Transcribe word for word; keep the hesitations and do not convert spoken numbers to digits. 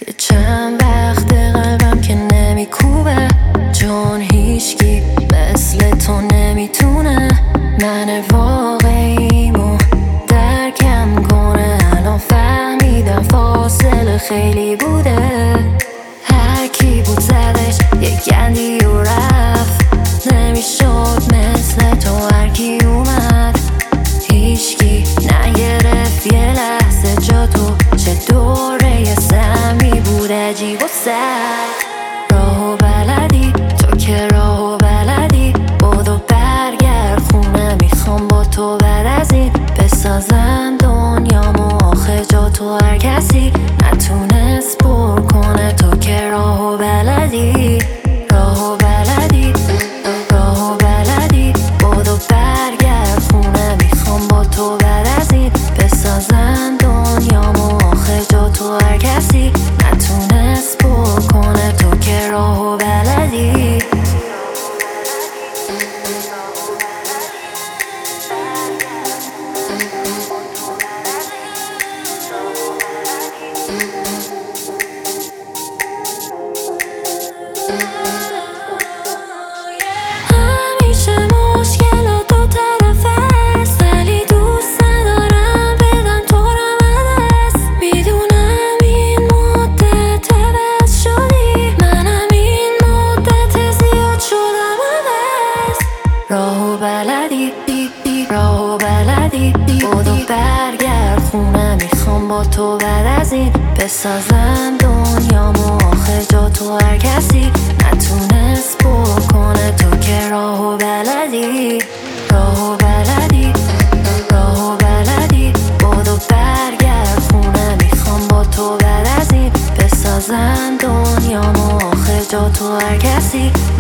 یه چند وقت قلبم که نمیکوبه، چون هیچکی مثل تو نمیتونه من واقعیمو درکم کنه. الان فهمیدم فاصله خیلی بوده، هر کی بود زدش یه گندی و رفت. نمیشد مثل تو هر کی اومد هیچکی نگرفت یه لحظه جا تو. چه دوره سمی بود عجیب و سر. راهو بلدی تو که راهو بلدی، بدو برگرد خونه، میخوام با تو بعد از این بسازم دنیامو. آخه جا تو هر کسی نتونست پر کنه، تو که راهو بلدی راهو بلدی راهو بلدی، بدو برگرد خونه، میخوام با تو بعد از این بسازم دنیامو. آخه جا تو هر کسی نتونست پر کنه، تو که راهو بلدی. راهو بلدی دی دی راهو بلدی دی، بدو برگرد خونه، میخوام با تو بعد از این بسازم دنیامو. آخه جا تو هر کسی نتونست پر کنه، تو که راهو بلدی راهو بلدی راهو بلدی، بدو برگرد خونه، میخوام با تو بعد از این بسازم دنیامو. آخه جا تو هر کسی